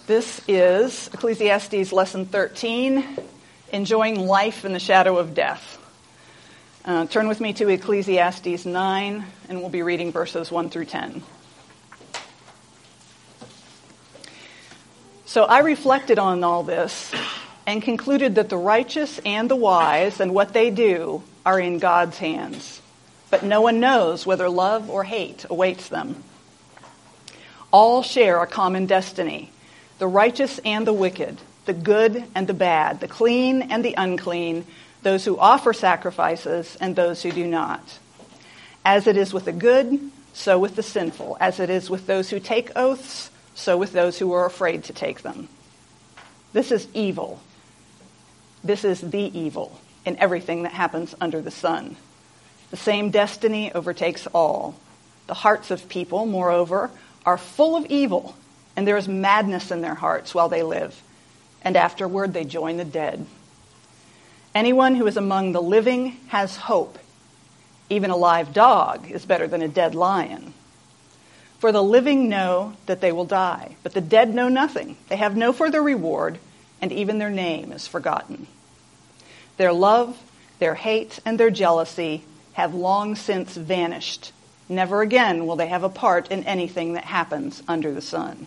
This is Ecclesiastes Lesson 13, Enjoying Life in the Shadow of Death. Turn with me to Ecclesiastes 9, and we'll be reading verses 1 through 10. So I reflected on all this and concluded that the righteous and the wise and what they do are in God's hands. But no one knows whether love or hate awaits them. All share a common destiny. The righteous and the wicked, the good and the bad, the clean and the unclean, those who offer sacrifices and those who do not. As it is with the good, so with the sinful. As it is with those who take oaths, so with those who are afraid to take them. This is evil. This is the evil in everything that happens under the sun. The same destiny overtakes all. The hearts of people, moreover, are full of evil, and there is madness in their hearts while they live, and afterward they join the dead. Anyone who is among the living has hope. Even a live dog is better than a dead lion. For the living know that they will die, but the dead know nothing. They have no further reward, and even their name is forgotten. Their love, their hate, and their jealousy have long since vanished. Never again will they have a part in anything that happens under the sun.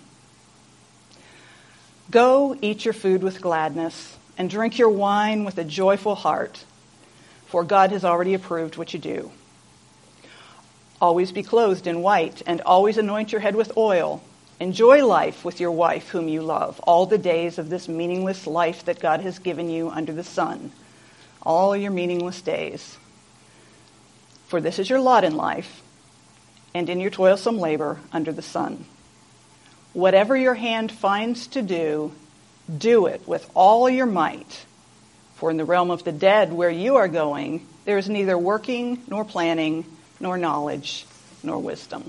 Go eat your food with gladness and drink your wine with a joyful heart, for God has already approved what you do. Always be clothed in white and always anoint your head with oil. Enjoy life with your wife whom you love, all the days of this meaningless life that God has given you under the sun, all your meaningless days. For this is your lot in life and in your toilsome labor under the sun. Whatever your hand finds to do, do it with all your might. For in the realm of the dead where you are going, there is neither working, nor planning, nor knowledge, nor wisdom.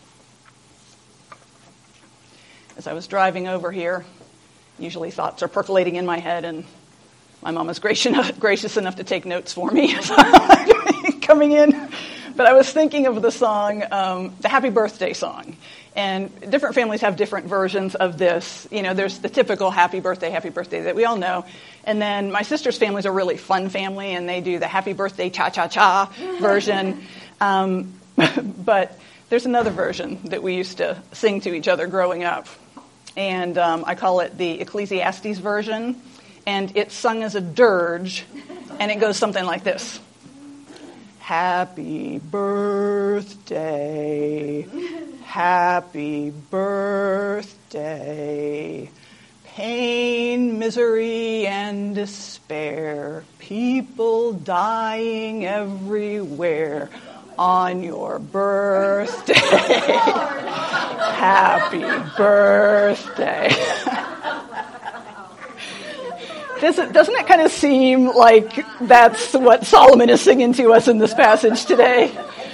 As I was driving over here, usually thoughts are percolating in my head, and my mom is gracious enough to take notes for me as I'm coming in. But I was thinking of the song, the Happy Birthday song. And different families have different versions of this. You know, there's the typical happy birthday that we all know. And then my sister's family is a really fun family, and they do the happy birthday cha-cha-cha version. But there's another version that we used to sing to each other growing up. And I call it the Ecclesiastes version. And it's sung as a dirge, and it goes something like this. Happy birthday, happy birthday, pain, misery, and despair, people dying everywhere on your birthday. Happy birthday. Doesn't it kind of seem like that's what Solomon is singing to us in this passage today?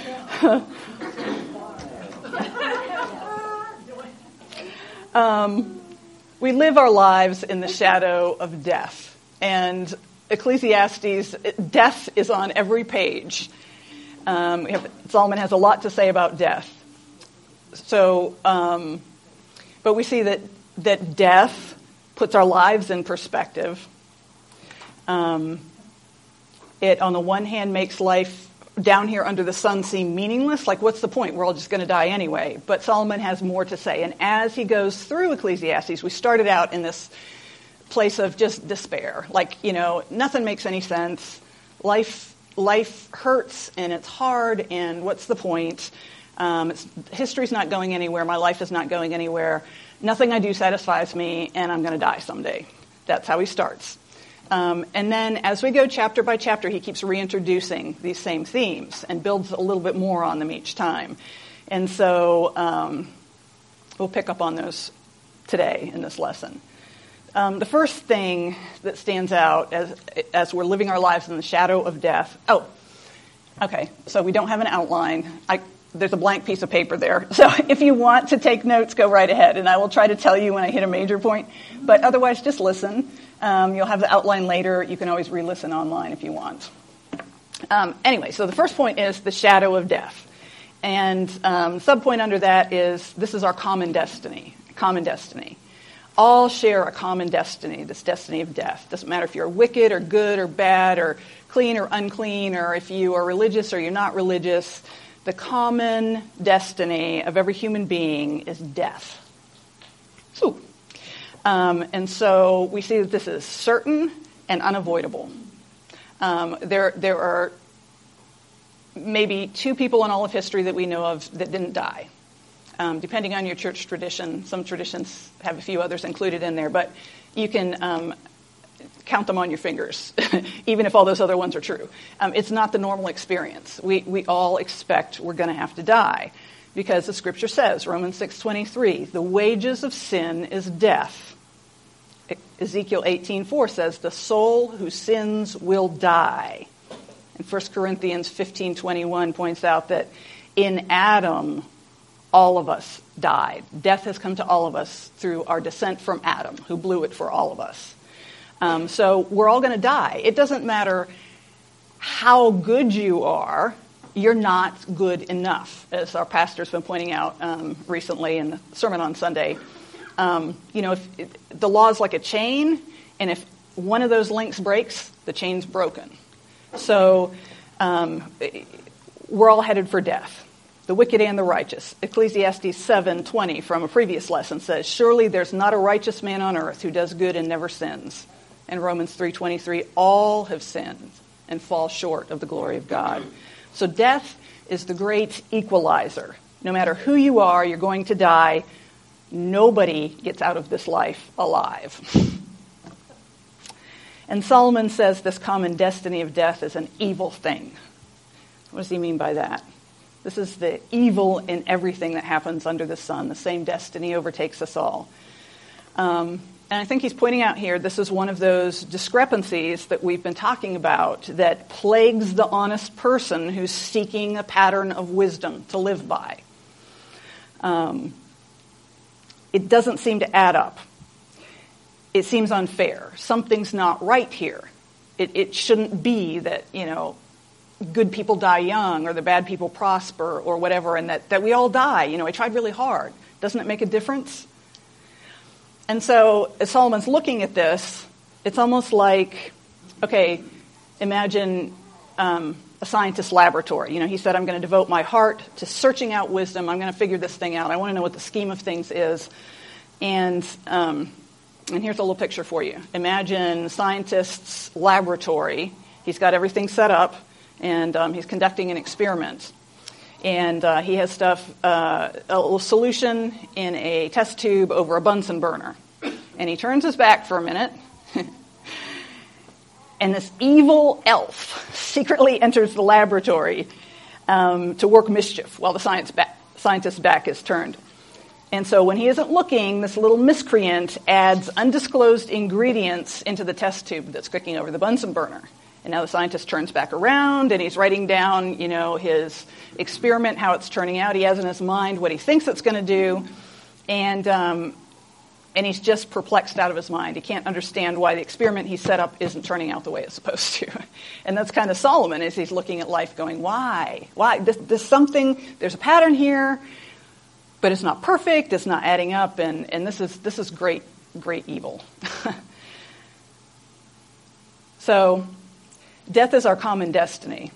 We live our lives in the shadow of death. And Ecclesiastes, death is on every page. Solomon has a lot to say about death. So, but we see that death puts our lives in perspective. It, on the one hand, makes life down here under the sun seem meaningless. Like, what's the point? We're all just going to die anyway. But Solomon has more to say. And as he goes through Ecclesiastes, we started out in this place of just despair. Like, you know, nothing makes any sense. Life hurts, and it's hard, and what's the point? History's not going anywhere. My life is not going anywhere. Nothing I do satisfies me, and I'm going to die someday. That's how he starts. And then as we go chapter by chapter, he keeps reintroducing these same themes and builds a little bit more on them each time. And so we'll pick up on those today in this lesson. The first thing that stands out as we're living our lives in the shadow of death. Oh, okay, so we don't have an outline. There's a blank piece of paper there. So if you want to take notes, go right ahead, and I will try to tell you when I hit a major point. But otherwise, just listen. You'll have the outline later. You can always re-listen online if you want. Anyway, so the first point is the shadow of death. And subpoint under that is this is our common destiny. all share a common destiny, this destiny of death. Doesn't matter if you're wicked or good or bad or clean or unclean, or if you are religious or you're not religious. The common destiny of every human being is death. And so we see that this is certain and unavoidable. There are maybe 2 people in all of history that we know of that didn't die. Depending on your church tradition, some traditions have a few others included in there, but you can count them on your fingers, even if all those other ones are true. It's not the normal experience. We all expect we're going to have to die, because the Scripture says, Romans 6:23, the wages of sin is death. Ezekiel 18:4 says, the soul who sins will die. And 1 Corinthians 15:21 points out that in Adam, all of us died. Death has come to all of us through our descent from Adam, who blew it for all of us. So we're all going to die. It doesn't matter how good you are, you're not good enough, as our pastor's been pointing out recently in the sermon on Sunday. If the law is like a chain, and if one of those links breaks, the chain's broken. So we're all headed for death. The wicked and the righteous. Ecclesiastes 7:20 from a previous lesson says, surely there's not a righteous man on earth who does good and never sins. And Romans 3:23, all have sinned and fall short of the glory of God. So death is the great equalizer. No matter who you are, you're going to die. Nobody gets out of this life alive. And Solomon says this common destiny of death is an evil thing. What does he mean by that? This is the evil in everything that happens under the sun. The same destiny overtakes us all. And I think he's pointing out here, this is one of those discrepancies that we've been talking about that plagues the honest person who's seeking a pattern of wisdom to live by. It doesn't seem to add up. It seems unfair. Something's not right here. It shouldn't be that, good people die young or the bad people prosper or whatever, and that we all die. I tried really hard. Doesn't it make a difference? And so as Solomon's looking at this, it's almost like, okay, imagine a scientist's laboratory. He said, I'm going to devote my heart to searching out wisdom. I'm going to figure this thing out. I want to know what the scheme of things is. And here's a little picture for you. Imagine a scientist's laboratory. He's got everything set up, and he's conducting an experiment. And he has a little solution in a test tube over a Bunsen burner. And he turns his back for a minute, and this evil elf secretly enters the laboratory to work mischief while the scientist's back is turned. And so when he isn't looking, this little miscreant adds undisclosed ingredients into the test tube that's cooking over the Bunsen burner. And now the scientist turns back around, and he's writing down, his experiment, how it's turning out. He has in his mind what he thinks it's going to do, and he's just perplexed out of his mind. He can't understand why the experiment he set up isn't turning out the way it's supposed to. And that's kind of Solomon, as he's looking at life going, why? Why? There's a pattern here, but it's not perfect, it's not adding up, and this is great, great evil. So death is our common destiny.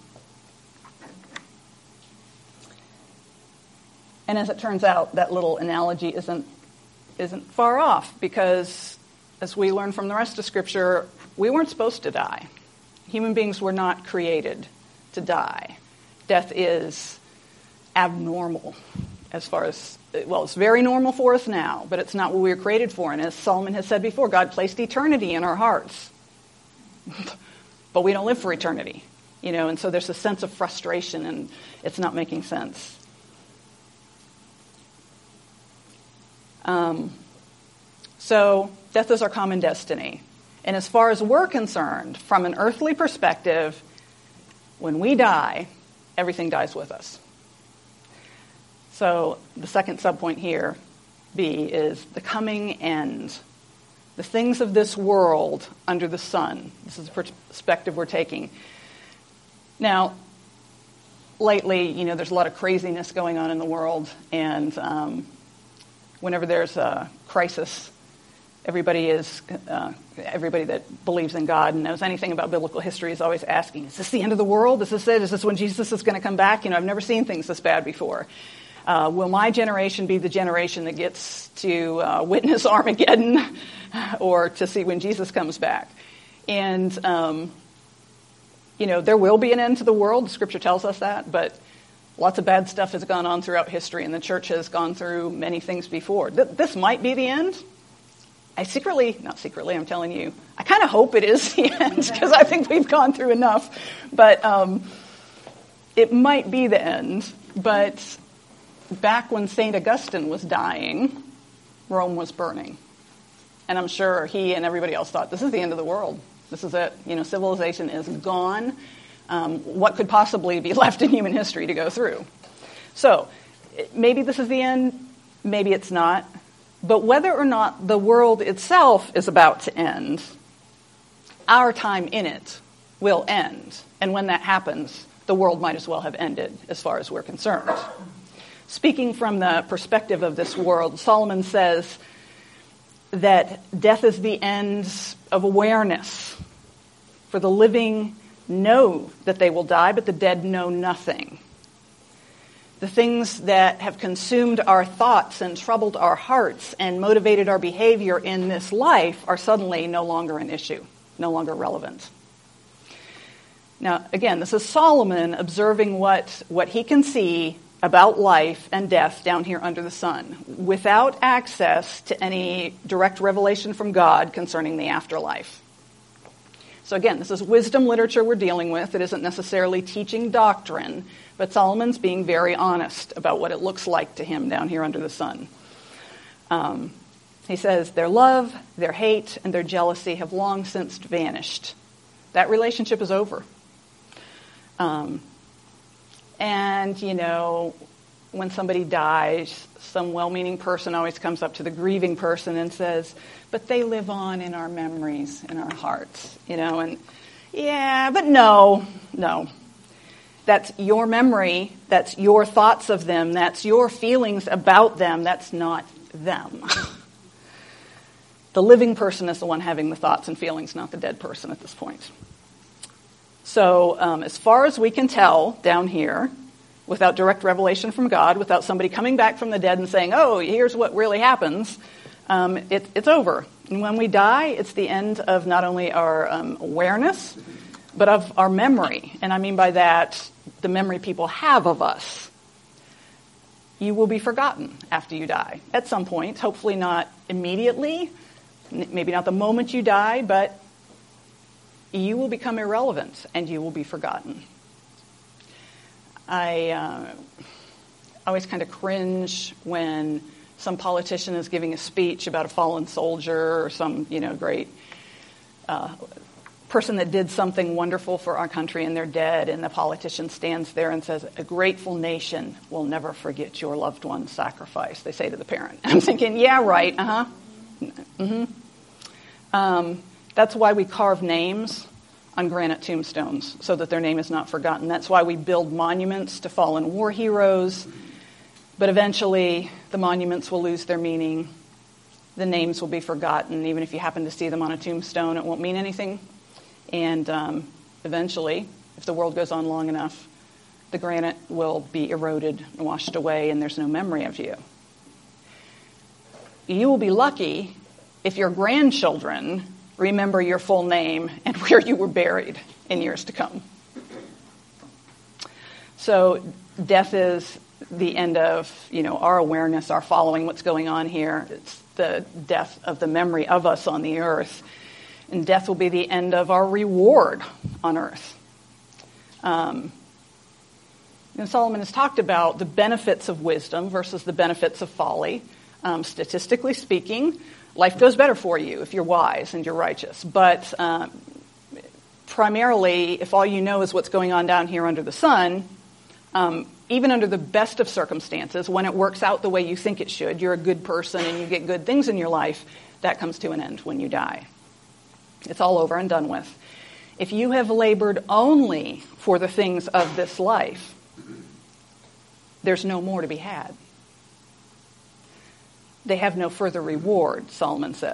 And as it turns out, that little analogy isn't far off, because as we learn from the rest of Scripture, we weren't supposed to die. Human beings were not created to die. Death is abnormal as far as, it's very normal for us now, but it's not what we were created for. And as Solomon has said before, God placed eternity in our hearts. But we don't live for eternity, and so there's a sense of frustration, and it's not making sense. So death is our common destiny. And as far as we're concerned, from an earthly perspective, when we die, everything dies with us. So the second subpoint here, B, is the coming end. The things of this world under the sun. This is the perspective we're taking. Now, lately, there's a lot of craziness going on in the world, and whenever there's a crisis, Everybody that believes in God and knows anything about biblical history is always asking, is this the end of the world? Is this it? Is this when Jesus is going to come back? I've never seen things this bad before. Will my generation be the generation that gets to witness Armageddon or to see when Jesus comes back? And, there will be an end to the world. The Scripture tells us that, but lots of bad stuff has gone on throughout history, and the church has gone through many things before. This might be the end. I'm telling you, I kind of hope it is the end because I think we've gone through enough. But it might be the end. But back when St. Augustine was dying, Rome was burning. And I'm sure he and everybody else thought, this is the end of the world. This is it. Civilization is gone. What could possibly be left in human history to go through? So maybe this is the end. Maybe it's not. But whether or not the world itself is about to end, our time in it will end. And when that happens, the world might as well have ended as far as we're concerned. Speaking from the perspective of this world, Solomon says that death is the end of awareness. For the living know that they will die, but the dead know nothing. The things that have consumed our thoughts and troubled our hearts and motivated our behavior in this life are suddenly no longer an issue, no longer relevant. Now, again, this is Solomon observing what he can see about life and death down here under the sun, without access to any direct revelation from God concerning the afterlife. So again, this is wisdom literature we're dealing with. It isn't necessarily teaching doctrine, but Solomon's being very honest about what it looks like to him down here under the sun. He says, their love, their hate, and their jealousy have long since vanished. That relationship is over. And, when somebody dies, some well-meaning person always comes up to the grieving person and says, but they live on in our memories, in our hearts, and yeah, but no. That's your memory, that's your thoughts of them, that's your feelings about them, that's not them. The living person is the one having the thoughts and feelings, not the dead person at this point. So as far as we can tell down here, without direct revelation from God, without somebody coming back from the dead and saying, oh, here's what really happens, it's over. And when we die, it's the end of not only our awareness, but of our memory. And I mean by that, the memory people have of us. You will be forgotten after you die at some point, hopefully not immediately, maybe not the moment you die, but you will become irrelevant and you will be forgotten. I always kind of cringe when some politician is giving a speech about a fallen soldier or some, great person that did something wonderful for our country and they're dead, and the politician stands there and says, a grateful nation will never forget your loved one's sacrifice, they say to the parent. I'm thinking, yeah, right, Mm-hmm. That's why we carve names on granite tombstones, so that their name is not forgotten. That's why we build monuments to fallen war heroes, but eventually the monuments will lose their meaning. The names will be forgotten. Even if you happen to see them on a tombstone, it won't mean anything. And eventually, if the world goes on long enough, the granite will be eroded and washed away, and there's no memory of you. You will be lucky if your grandchildren remember your full name and where you were buried in years to come. So death is the end of, our awareness, our following what's going on here. It's the death of the memory of us on the earth. And death will be the end of our reward on earth. Solomon has talked about the benefits of wisdom versus the benefits of folly. Statistically speaking, life goes better for you if you're wise and you're righteous. But primarily, if all you know is what's going on down here under the sun, even under the best of circumstances, when it works out the way you think it should, you're a good person and you get good things in your life, that comes to an end when you die. It's all over and done with. If you have labored only for the things of this life, there's no more to be had. They have no further reward, Solomon says.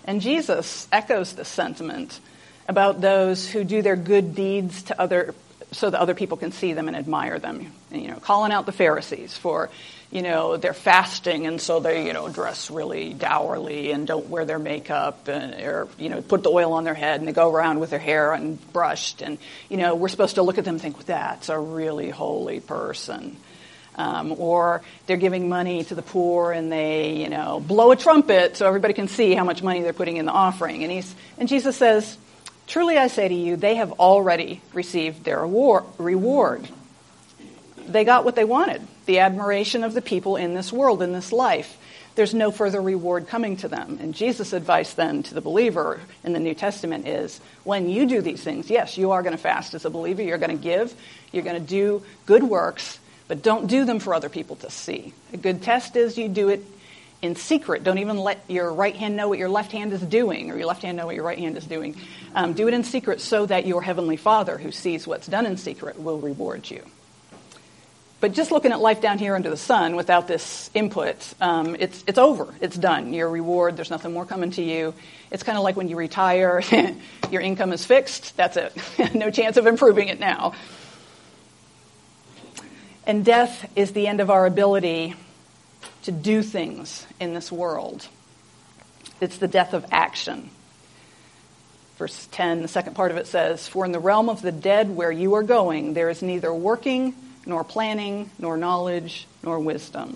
And Jesus echoes this sentiment about those who do their good deeds so that other people can see them and admire them. And, calling out the Pharisees for, they're fasting, and so they, dress really dourly and don't wear their makeup, or put the oil on their head, and they go around with their hair unbrushed. And, we're supposed to look at them and think, that's a really holy person. Or they're giving money to the poor, and they, blow a trumpet so everybody can see how much money they're putting in the offering. And Jesus says, truly I say to you, they have already received their reward. They got what they wanted, the admiration of the people in this world, in this life. There's no further reward coming to them. And Jesus' advice then to the believer in the New Testament is, when you do these things, yes, you are going to fast as a believer, you're going to give, you're going to do good works, but don't do them for other people to see. A good test is you do it in secret. Don't even let your right hand know what your left hand is doing, or your left hand know what your right hand is doing. Do it in secret so that your heavenly Father, who sees what's done in secret, will reward you. But just looking at life down here under the sun without this input, it's over. It's done. Your reward, there's nothing more coming to you. It's kind of like when you retire, your income is fixed. That's it. No chance of improving it now. And death is the end of our ability to do things in this world. It's the death of action. Verse 10, the second part of it says, "For in the realm of the dead where you are going, there is neither working, nor planning, nor knowledge, nor wisdom."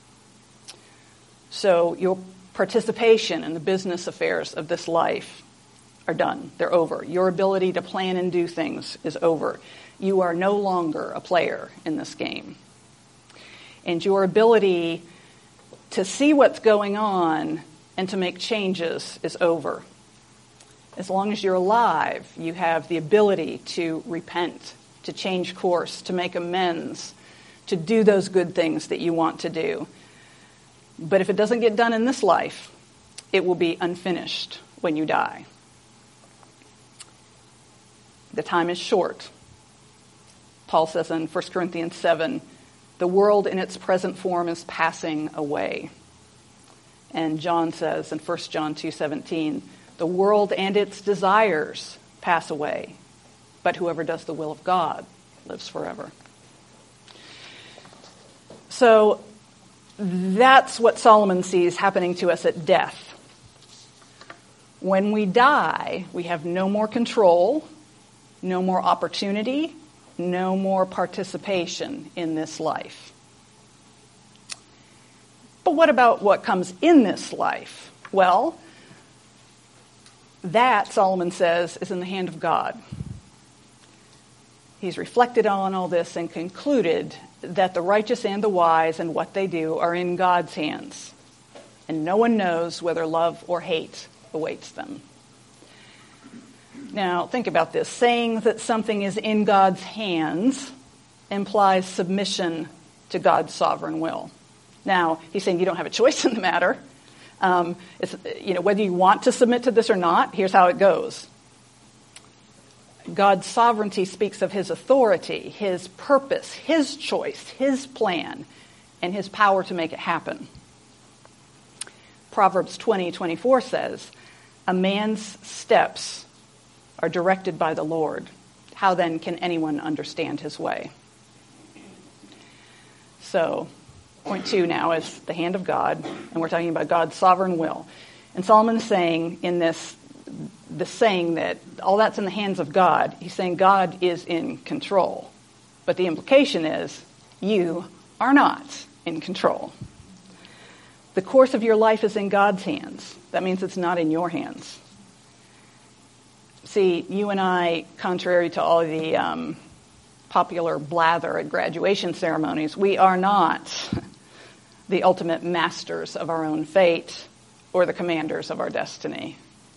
So your participation in the business affairs of this life are done. They're over. Your ability to plan and do things is over. You are no longer a player in this game. And your ability to see what's going on and to make changes is over. As long as you're alive, you have the ability to repent, to change course, to make amends, to do those good things that you want to do. But if it doesn't get done in this life, it will be unfinished when you die. The time is short. Paul says in 1 Corinthians 7, the world in its present form is passing away. And John says in 1 John 2:17, the world and its desires pass away, but whoever does the will of God lives forever. So that's what Solomon sees happening to us at death. When we die, we have no more control, no more opportunity, no more participation in this life. But what about what comes in this life? Well, that, Solomon says, is in the hand of God. He's reflected on all this and concluded that the righteous and the wise and what they do are in God's hands, and no one knows whether love or hate awaits them. Now, think about this. Saying that something is in God's hands implies submission to God's sovereign will. Now, he's saying you don't have a choice in the matter. Whether you want to submit to this or not, here's how it goes. God's sovereignty speaks of his authority, his purpose, his choice, his plan, and his power to make it happen. Proverbs 20:24 says, a man's steps are directed by the Lord. How then can anyone understand his way? So, point 2 now is the hand of God, and we're talking about God's sovereign will. And Solomon is saying in this saying that all that's in the hands of God, he's saying God is in control. But the implication is you are not in control. The course of your life is in God's hands. That means it's not in your hands. See, you and I, contrary to all the popular blather at graduation ceremonies, we are not the ultimate masters of our own fate or the commanders of our destiny.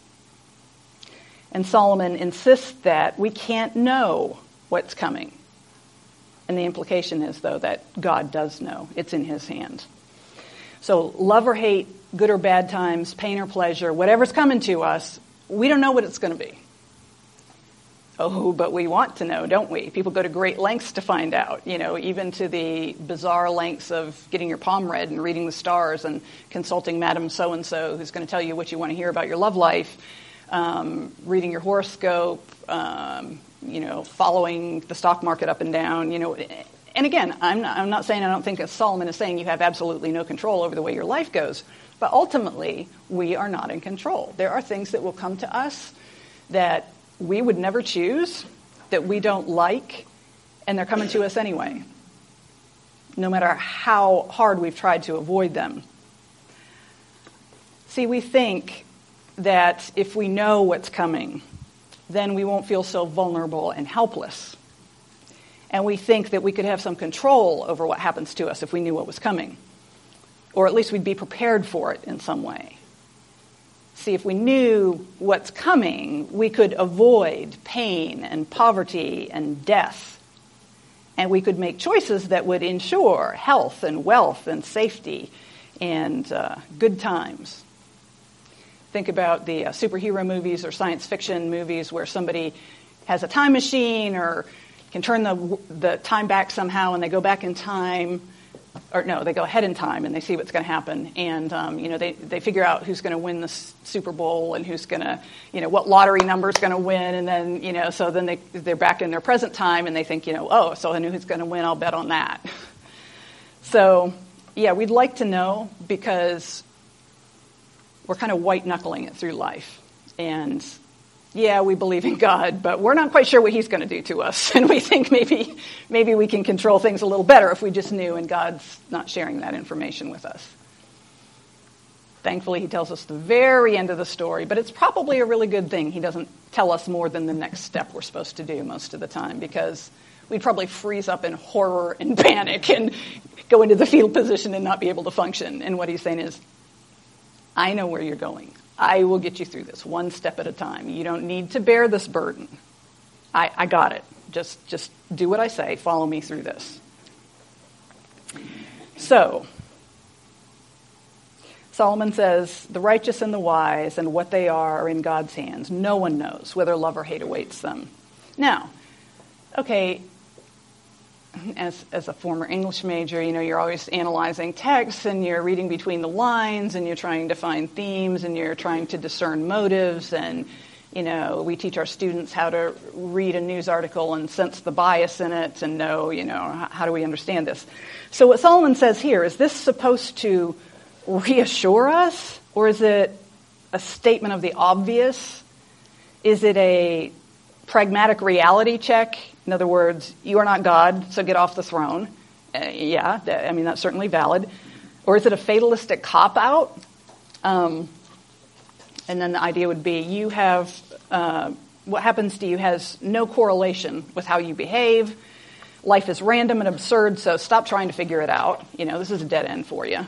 And Solomon insists that we can't know what's coming. And the implication is, though, that God does know. It's in his hand. So love or hate, good or bad times, pain or pleasure, whatever's coming to us, we don't know what it's going to be. Oh, but we want to know, don't we? People go to great lengths to find out, even to the bizarre lengths of getting your palm read and reading the stars and consulting Madam So-and-so who's going to tell you what you want to hear about your love life, reading your horoscope, following the stock market up and down, And again, I'm not saying I don't think, as Solomon is saying, you have absolutely no control over the way your life goes. But ultimately, we are not in control. There are things that will come to us that we would never choose, that we don't like, and they're coming to us anyway, no matter how hard we've tried to avoid them. See, we think that if we know what's coming, then we won't feel so vulnerable and helpless. And we think that we could have some control over what happens to us if we knew what was coming, or at least we'd be prepared for it in some way. See, if we knew what's coming, we could avoid pain and poverty and death. And we could make choices that would ensure health and wealth and safety and good times. Think about the superhero movies or science fiction movies where somebody has a time machine or can turn the time back somehow and they go back in time. Or no, they go ahead in time and they see what's going to happen, and they figure out who's going to win the Super Bowl and who's going to, what lottery number is going to win, and then so then they're back in their present time and they think, oh, so I knew who's going to win, I'll bet on that. So yeah, we'd like to know because we're kind of white knuckling it through life, and yeah, we believe in God, but we're not quite sure what he's going to do to us. And we think maybe we can control things a little better if we just knew, and God's not sharing that information with us. Thankfully, he tells us the very end of the story, but it's probably a really good thing he doesn't tell us more than the next step we're supposed to do most of the time, because we'd probably freeze up in horror and panic and go into the fetal position and not be able to function. And what he's saying is, I know where you're going. I will get you through this one step at a time. You don't need to bear this burden. I got it. Just do what I say. Follow me through this. So, Solomon says, the righteous and the wise and what they are in God's hands. No one knows whether love or hate awaits them. Now, okay, as a former English major, you're always analyzing texts and you're reading between the lines and you're trying to find themes and you're trying to discern motives, and, we teach our students how to read a news article and sense the bias in it and know, how do we understand this? So what Solomon says here, is this supposed to reassure us, or is it a statement of the obvious? Is it a pragmatic reality check? In other words, you are not God, so get off the throne. That's certainly valid. Or is it a fatalistic cop-out? And then the idea would be you have, what happens to you has no correlation with how you behave. Life is random and absurd, so stop trying to figure it out. This is a dead end for you.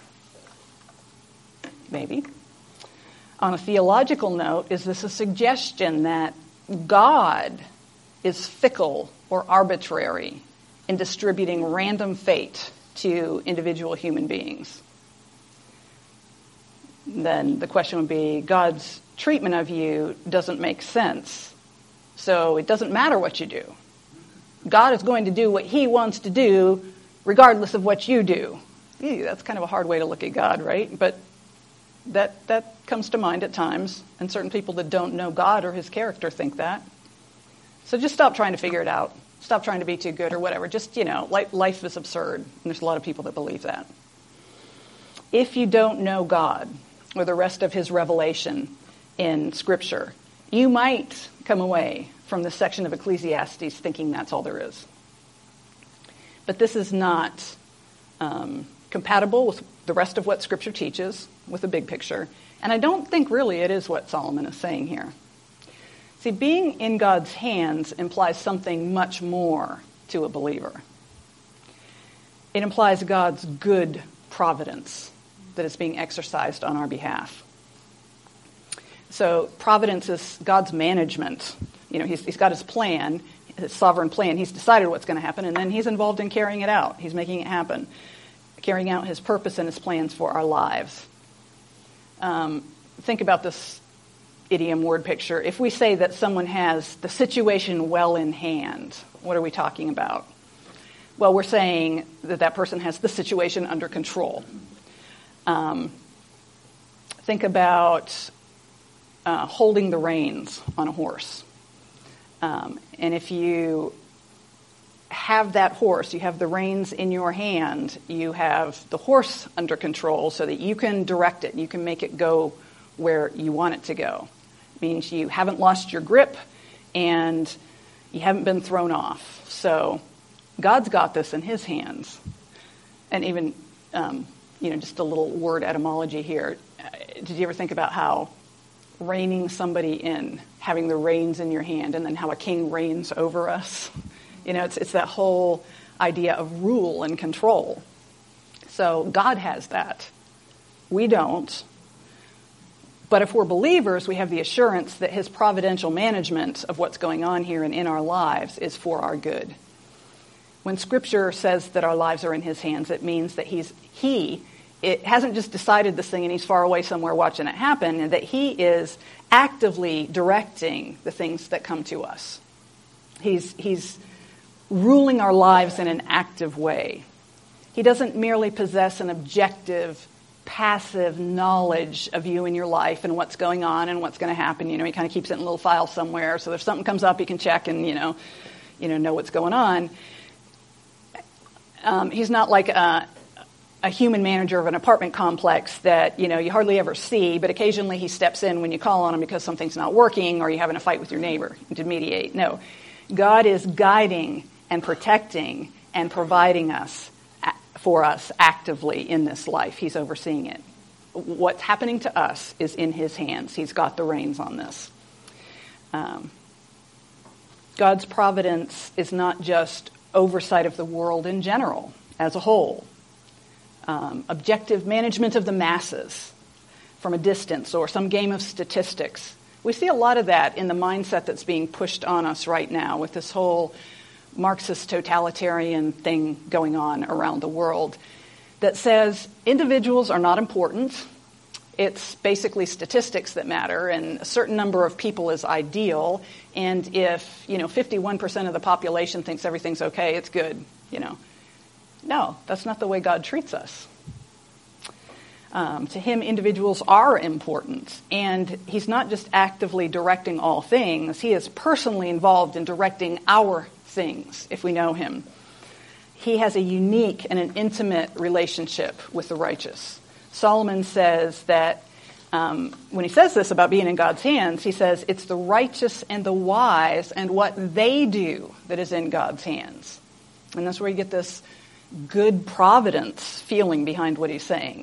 Maybe. On a theological note, is this a suggestion that God is fickle or arbitrary in distributing random fate to individual human beings? Then the question would be, God's treatment of you doesn't make sense, so it doesn't matter what you do. God is going to do what he wants to do regardless of what you do. That's kind of a hard way to look at God, right? But that comes to mind at times, and certain people that don't know God or his character think that. So just stop trying to figure it out. Stop trying to be too good or whatever. Just, life is absurd, and there's a lot of people that believe that. If you don't know God or the rest of his revelation in Scripture, you might come away from this section of Ecclesiastes thinking that's all there is. But this is not compatible with the rest of what Scripture teaches, with the big picture. And I don't think really it is what Solomon is saying here. See, being in God's hands implies something much more to a believer. It implies God's good providence that is being exercised on our behalf. So providence is God's management. He's got his plan, his sovereign plan. He's decided what's going to happen, and then he's involved in carrying it out. He's making it happen, carrying out his purpose and his plans for our lives. Think about this idiom word picture, if we say that someone has the situation well in hand, what are we talking about? Well, we're saying that that person has the situation under control. Think about holding the reins on a horse. And if you have that horse, you have the reins in your hand, you have the horse under control so that you can direct it, you can make it go where you want it to go. It means you haven't lost your grip and you haven't been thrown off. So God's got this in his hands. And even, just a little word etymology here. Did you ever think about how reining somebody in, having the reins in your hand, and then how a king reigns over us? It's that whole idea of rule and control. So God has that. We don't. But if we're believers, we have the assurance that his providential management of what's going on here and in our lives is for our good. When Scripture says that our lives are in his hands, it means that it hasn't just decided this thing and he's far away somewhere watching it happen, and that he is actively directing the things that come to us. He's ruling our lives in an active way. He doesn't merely possess an objective, passive knowledge of you and your life and what's going on and what's going to happen. He kind of keeps it in a little file somewhere, so if something comes up, he can check and know what's going on. He's not like a human manager of an apartment complex that you hardly ever see, but occasionally he steps in when you call on him because something's not working or you're having a fight with your neighbor to mediate. No, God is guiding and protecting and providing for us actively in this life. He's overseeing it. What's happening to us is in his hands. He's got the reins on this. God's providence is not just oversight of the world in general, as a whole. Objective management of the masses from a distance or some game of statistics. We see a lot of that in the mindset that's being pushed on us right now with this whole Marxist totalitarian thing going on around the world that says individuals are not important. It's basically statistics that matter, and a certain number of people is ideal. And if 51% of the population thinks everything's okay, it's good. No, that's not the way God treats us. To him, individuals are important, and he's not just actively directing all things. He is personally involved in directing our things, if we know him. He has a unique and an intimate relationship with the righteous. Solomon says that when he says this about being in God's hands, he says it's the righteous and the wise and what they do that is in God's hands. And that's where you get this good providence feeling behind what he's saying.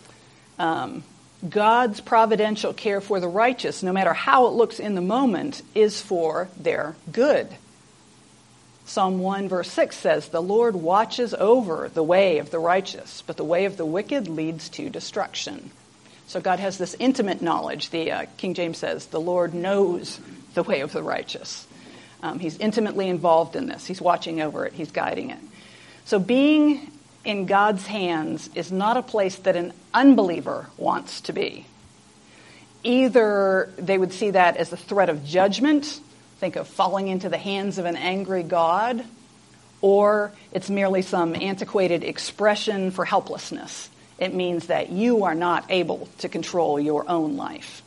God's providential care for the righteous, no matter how it looks in the moment, is for their good. Psalm 1 verse 6 says, "The Lord watches over the way of the righteous, but the way of the wicked leads to destruction." So God has this intimate knowledge. The King James says, "The Lord knows the way of the righteous." He's intimately involved in this. He's watching over it. He's guiding it. So being in God's hands is not a place that an unbeliever wants to be. Either they would see that as a threat of judgment, think of falling into the hands of an angry God, or it's merely some antiquated expression for helplessness. It means that you are not able to control your own life.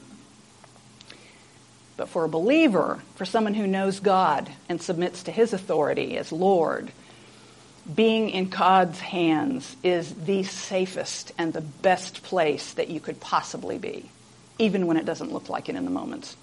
But for a believer, for someone who knows God and submits to his authority as Lord, being in God's hands is the safest and the best place that you could possibly be, even when it doesn't look like it in the moment.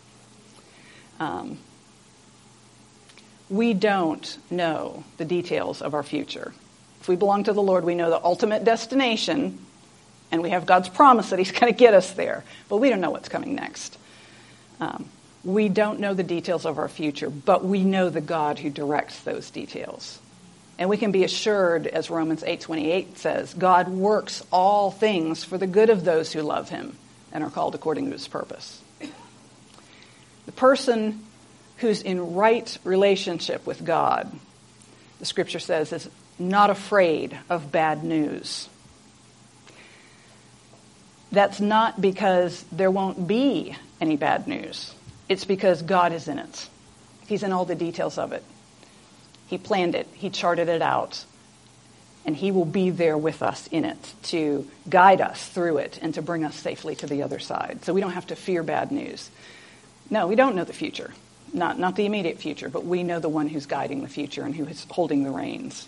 We don't know the details of our future. If we belong to the Lord, we know the ultimate destination, and we have God's promise that he's going to get us there. But we don't know what's coming next. We don't know the details of our future, but we know the God who directs those details. And we can be assured, as Romans 8:28 says, God works all things for the good of those who love him and are called according to his purpose. The person who's in right relationship with God, the scripture says, is not afraid of bad news. That's not because there won't be any bad news. It's because God is in it. He's in all the details of it. He planned it. He charted it out. And he will be there with us in it to guide us through it and to bring us safely to the other side. So we don't have to fear bad news. No, we don't know the future. Not the immediate future, but we know the one who's guiding the future and who is holding the reins.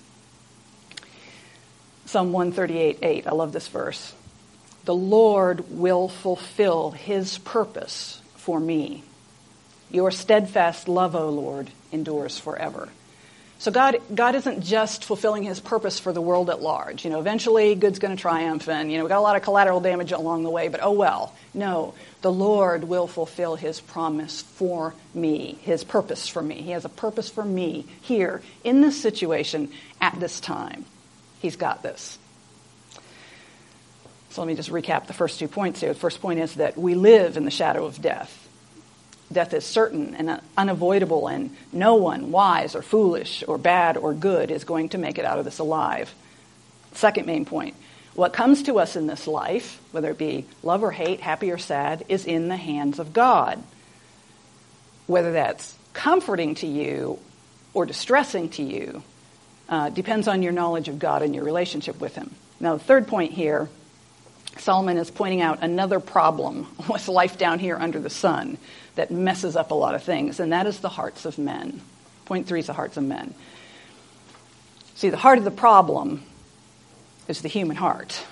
Psalm 138:8. I love this verse. The Lord will fulfill his purpose for me. Your steadfast love, O Lord, endures forever. So God isn't just fulfilling his purpose for the world at large. Eventually good's going to triumph and, we got a lot of collateral damage along the way, but oh well. No, the Lord will fulfill his promise for me, his purpose for me. He has a purpose for me here in this situation at this time. He's got this. So let me just recap the first 2 points here. The first point is that we live in the shadow of death. Death is certain and unavoidable, and no one, wise or foolish or bad or good, is going to make it out of this alive. Second main point, what comes to us in this life, whether it be love or hate, happy or sad, is in the hands of God. Whether that's comforting to you or distressing to you depends on your knowledge of God and your relationship with him. Now, the third point here, Solomon is pointing out another problem with life down here under the sun that messes up a lot of things, and that is the hearts of men. Point 3 is the hearts of men. See, the heart of the problem is the human heart.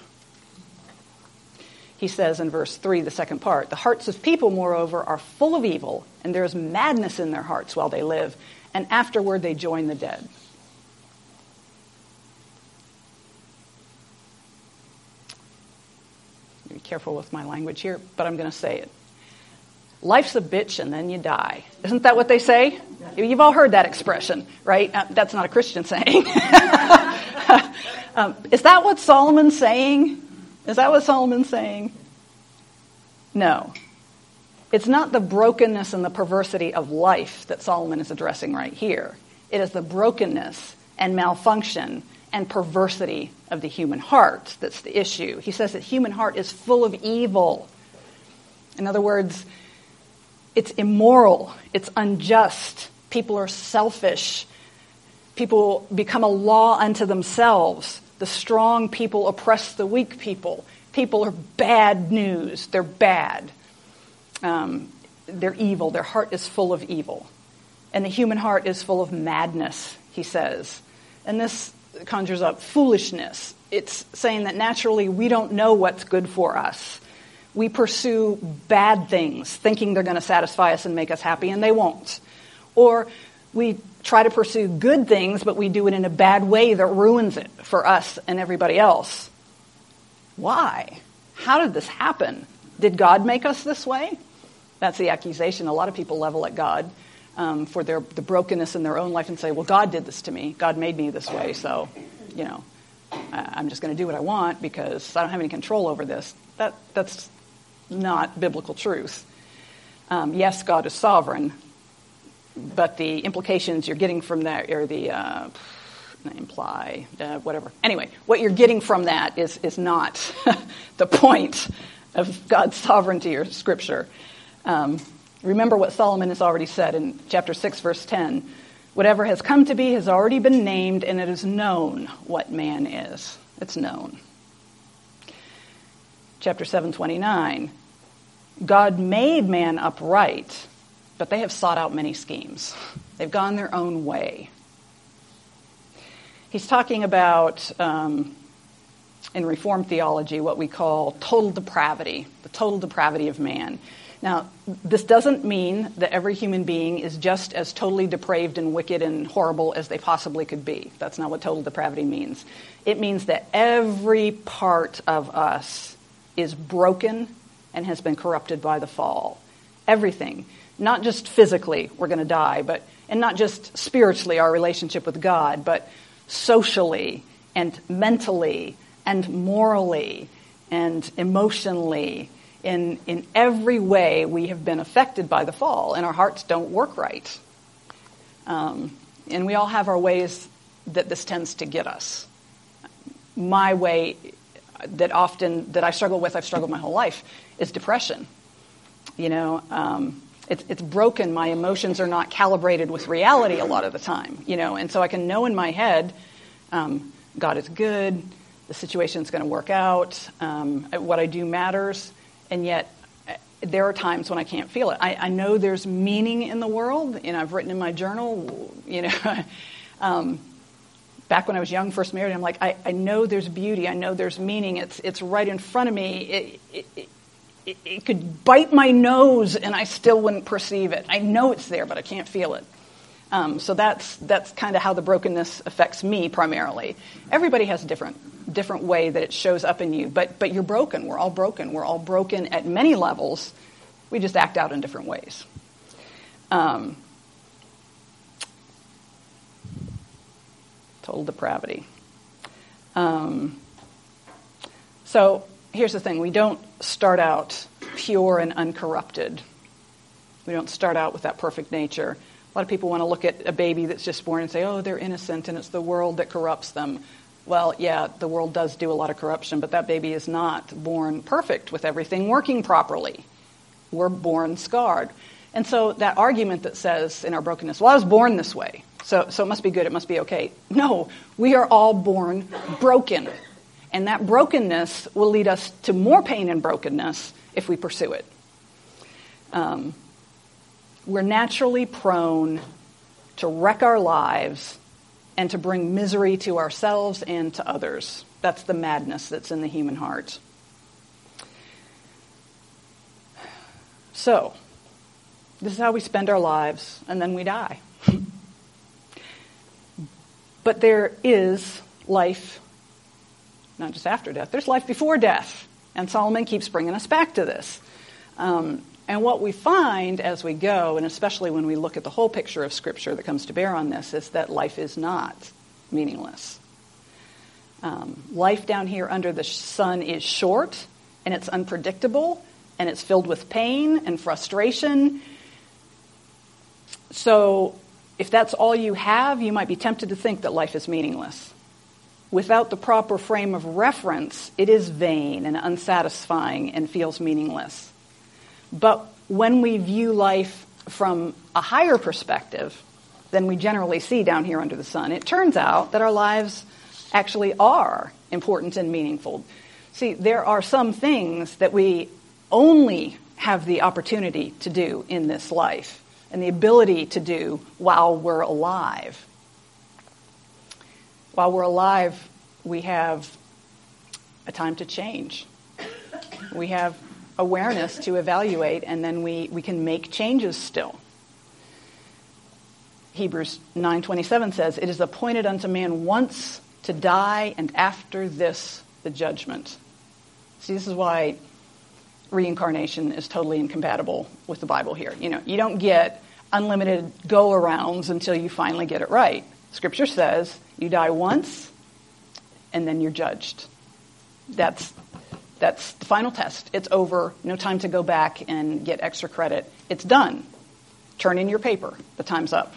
He says in verse 3, the second part, the hearts of people, moreover, are full of evil, and there is madness in their hearts while they live, and afterward they join the dead. Be careful with my language here, but I'm going to say it. Life's a bitch and then you die. Isn't that what they say? You've all heard that expression, right? That's not a Christian saying. Is that what Solomon's saying? Is that what Solomon's saying? No. It's not the brokenness and the perversity of life that Solomon is addressing right here. It is the brokenness and malfunction and perversity of the human heart that's the issue. He says that human heart is full of evil. In other words, it's immoral, it's unjust, people are selfish, people become a law unto themselves, the strong people oppress the weak people, people are bad news, they're bad, they're evil, their heart is full of evil. And the human heart is full of madness, he says. And this conjures up foolishness. It's saying that naturally we don't know what's good for us. We pursue bad things, thinking they're going to satisfy us and make us happy, and they won't. Or we try to pursue good things, but we do it in a bad way that ruins it for us and everybody else. Why? How did this happen? Did God make us this way? That's the accusation a lot of people level at God for the brokenness in their own life and say, well, God did this to me. God made me this way, so, I'm just going to do what I want because I don't have any control over this. That's not biblical truth. Yes, God is sovereign, but the implications you're getting from that are whatever. Anyway, what you're getting from that is not the point of God's sovereignty or Scripture. Remember what Solomon has already said in chapter 6, verse 10. Whatever has come to be has already been named, and it is known what man is. It's known. Chapter 7:29. God made man upright, but they have sought out many schemes. They've gone their own way. He's talking about, in Reformed theology, what we call total depravity, the total depravity of man. Now, this doesn't mean that every human being is just as totally depraved and wicked and horrible as they possibly could be. That's not what total depravity means. It means that every part of us is broken and has been corrupted by the fall. Everything. Not just physically, we're going to die, and not just spiritually, our relationship with God, but socially and mentally and morally and emotionally. In every way, we have been affected by the fall, and our hearts don't work right. And we all have our ways that this tends to get us. My way, that I struggle with, I've struggled my whole life, is depression. It's broken. My emotions are not calibrated with reality a lot of the time, and so I can know in my head, God is good, the situation's going to work out, what I do matters, and yet there are times when I can't feel it. I know there's meaning in the world, I've written in my journal, back when I was young, first married, I'm like, I know there's beauty, I know there's meaning, it's right in front of me, it could bite my nose and I still wouldn't perceive it. I know it's there, but I can't feel it. So that's kind of how the brokenness affects me primarily. Everybody has a different way that it shows up in you, but you're broken. We're all broken. We're all broken at many levels. We just act out in different ways. Total depravity. So here's the thing. We don't start out pure and uncorrupted. We don't start out with that perfect nature. A lot of people want to look at a baby that's just born and say, oh, they're innocent and it's the world that corrupts them. Well, yeah, the world does do a lot of corruption, but that baby is not born perfect with everything working properly. We're born scarred. And so that argument that says in our brokenness, well, I was born this way, so it must be good, it must be okay. No, we are all born broken. And that brokenness will lead us to more pain and brokenness if we pursue it. We're naturally prone to wreck our lives and to bring misery to ourselves and to others. That's the madness that's in the human heart. So, this is how we spend our lives, and then we die. But there is life, not just after death, there's life before death. And Solomon keeps bringing us back to this. And what we find as we go, and especially when we look at the whole picture of Scripture that comes to bear on this, is that life is not meaningless. Life down here under the sun is short, and it's unpredictable, and it's filled with pain and frustration. So if that's all you have, you might be tempted to think that life is meaningless. Without the proper frame of reference, it is vain and unsatisfying and feels meaningless. But when we view life from a higher perspective than we generally see down here under the sun, it turns out that our lives actually are important and meaningful. See, there are some things that we only have the opportunity to do in this life and the ability to do while we're alive. While we're alive, we have a time to change. We have awareness to evaluate, and then we can make changes still. Hebrews 9:27 says, "It is appointed unto man once to die, and after this the judgment." See, this is why reincarnation is totally incompatible with the Bible here. You don't get unlimited go-arounds until you finally get it right. Scripture says you die once, and then you're judged. That's the final test. It's over. No time to go back and get extra credit. It's done. Turn in your paper. The time's up.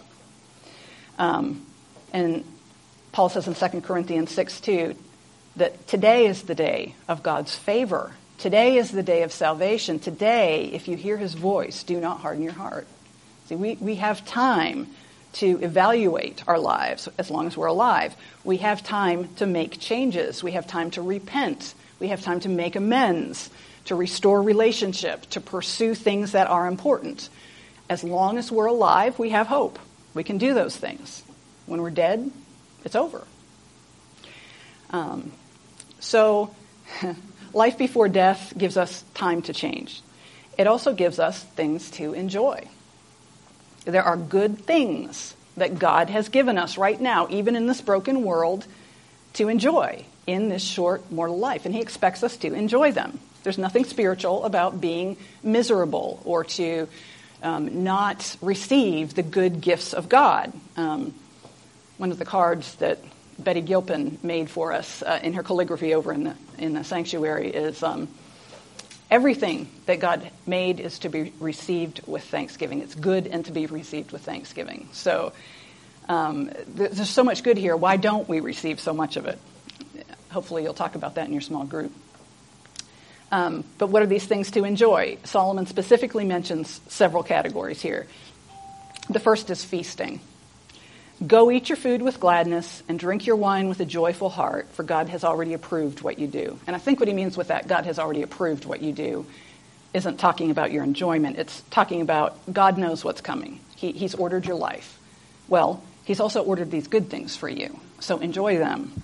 And Paul says in 2 Corinthians 6:2 that today is the day of God's favor. Today is the day of salvation. Today, if you hear his voice, do not harden your heart. See, we have time to evaluate our lives as long as we're alive. We have time to make changes. We have time to repent. We have time to make amends, to restore relationship, to pursue things that are important. As long as we're alive, we have hope. We can do those things. When we're dead, it's over. So life before death gives us time to change. It also gives us things to enjoy. There are good things that God has given us right now, even in this broken world, to enjoy in this short mortal life. And he expects us to enjoy them. There's nothing spiritual about being miserable or to not receive the good gifts of God. One of the cards that Betty Gilpin made for us in her calligraphy over in the sanctuary is everything that God made is to be received with thanksgiving. It's good and to be received with thanksgiving. So there's so much good here. Why don't we receive so much of it? hopefully you'll talk about that in your small group. But what are these things to enjoy? Solomon specifically mentions several categories here. The first is feasting. Go eat your food with gladness and drink your wine with a joyful heart, for God has already approved what you do. And I think what he means with that, God has already approved what you do, isn't talking about your enjoyment. It's talking about God knows what's coming. He's ordered your life. Well, he's also ordered these good things for you, so enjoy them.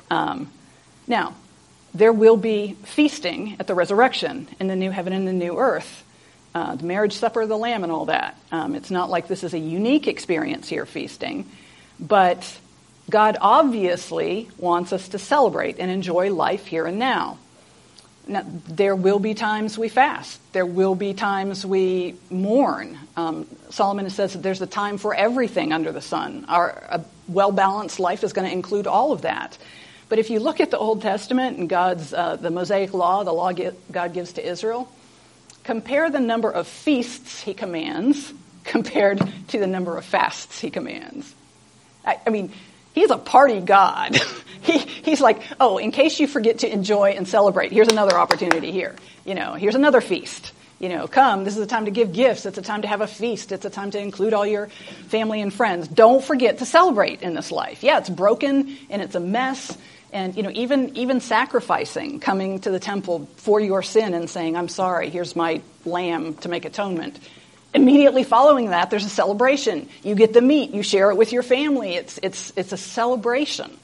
Now, there will be feasting at the resurrection in the new heaven and the new earth. The marriage supper of the Lamb and all that. It's not like this is a unique experience here, feasting. But God obviously wants us to celebrate and enjoy life here and now. Now, there will be times we fast. There will be times we mourn. Solomon says that there's a time for everything under the sun. A well-balanced life is going to include all of that. But if you look at the Old Testament and God's the Mosaic law, the law God gives to Israel, compare the number of feasts he commands compared to the number of fasts he commands. I mean, he's a party God. He's like, oh, in case you forget to enjoy and celebrate, here's another opportunity here. Here's another feast. Come, this is a time to give gifts. It's a time to have a feast. It's a time to include all your family and friends. Don't forget to celebrate in this life. Yeah, it's broken and it's a mess. And, even sacrificing, coming to the temple for your sin and saying, I'm sorry, here's my lamb to make atonement. Immediately following that, there's a celebration. You get the meat. You share it with your family. It's a celebration.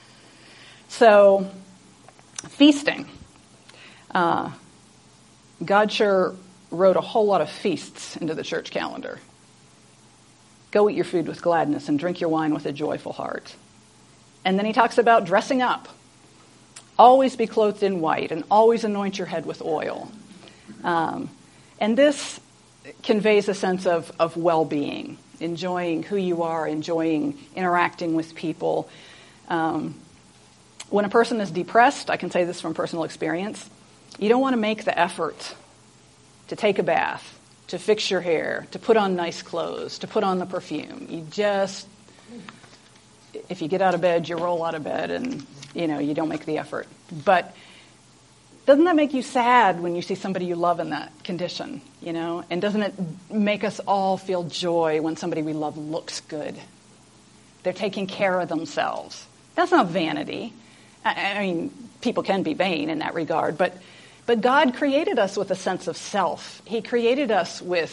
So, feasting. God sure wrote a whole lot of feasts into the church calendar. Go eat your food with gladness and drink your wine with a joyful heart. And then he talks about dressing up. Always be clothed in white and always anoint your head with oil. And this conveys a sense of well-being, enjoying who you are, enjoying interacting with people. When a person is depressed, I can say this from personal experience, you don't want to make the effort to take a bath, to fix your hair, to put on nice clothes, to put on the perfume. You just, if you get out of bed, you roll out of bed and, you don't make the effort. But doesn't that make you sad when you see somebody you love in that condition, And doesn't it make us all feel joy when somebody we love looks good? They're taking care of themselves. That's not vanity. I mean, people can be vain in that regard, but God created us with a sense of self. He created us with